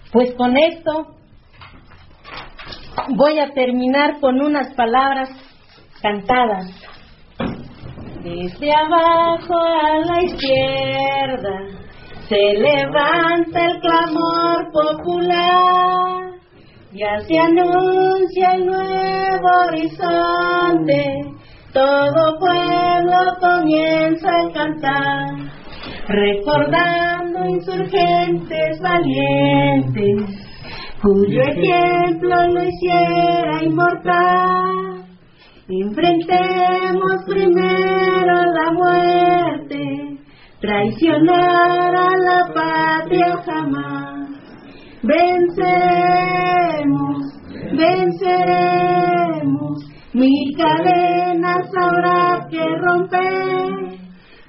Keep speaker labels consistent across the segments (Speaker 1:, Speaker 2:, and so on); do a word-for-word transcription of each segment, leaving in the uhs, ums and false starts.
Speaker 1: Pues con esto voy a terminar con unas palabras cantadas. Desde abajo a la izquierda se levanta el clamor popular, ya se anuncia el nuevo horizonte, todo pueblo comienza a cantar, recordando insurgentes valientes, cuyo ejemplo lo hiciera inmortal. Enfrentemos primero la muerte, traicionar a la patria jamás. Venceremos, venceremos, mil cadenas habrá que romper.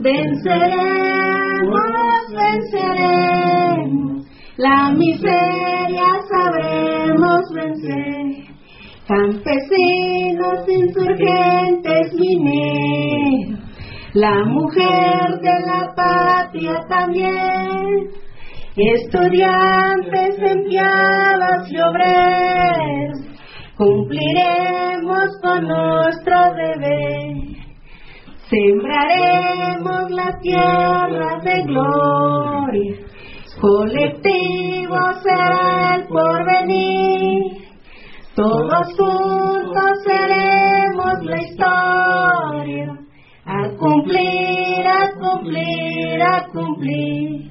Speaker 1: Venceremos, venceremos, la miseria sabremos vencer. Campesinos, insurgentes, mineros, la mujer de la patria también, estudiantes, empleadas y obreros, cumpliremos con nuestro deber. Sembraremos la tierra de gloria, colectivo será el porvenir. Todos juntos seremos la historia, a cumplir, a cumplir, a cumplir.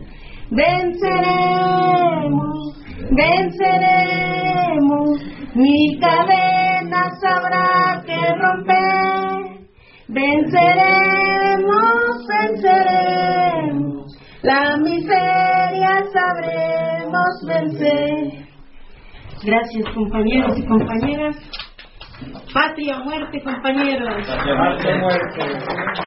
Speaker 1: Venceremos, venceremos, mil cadenas habrá que romper. Venceremos, venceremos, la miseria sabremos vencer. Gracias, compañeros y compañeras. Patria o muerte, compañeros.
Speaker 2: Patria o muerte.